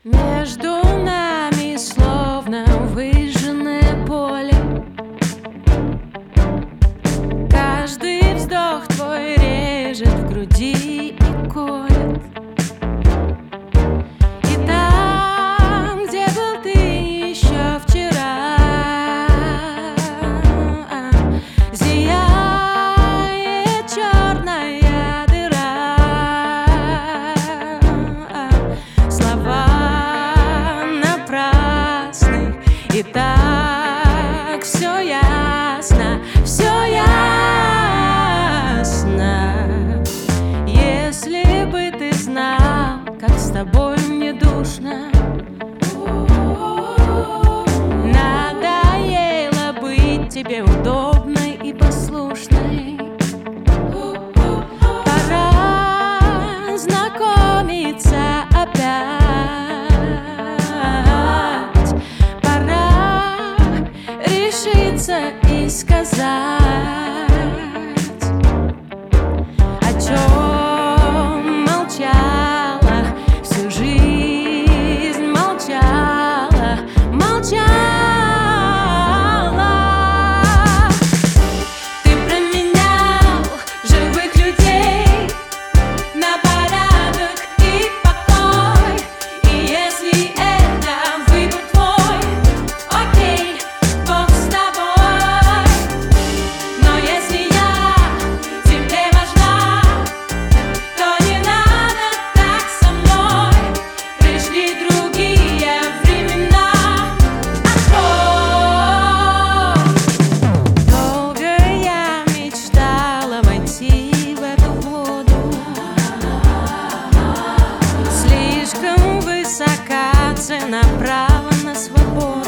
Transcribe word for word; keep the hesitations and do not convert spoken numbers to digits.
Между нами словно выжженное поле. Каждый вздох твой режет в груди и колет. И там, где был ты еще вчера, зияет черная дыра. Слова напрасны, и так все ясно, все ясно. Если бы ты знал, как с тобой мне душно, надоело быть тебе удобной и послушной. Пора знакомиться опять, пора решиться и сказать, о чем молчала всю жизнь, молчала, молчала. Ты променял живых людей на порядок и покой. И если это выбор твой, окей, Бог с тобой. Но если я тебе важна, то не надо так со мной. Пришли другие времена. Открой. Долго я мечтала войти в эту воду. Слишком высока цена права на свободу.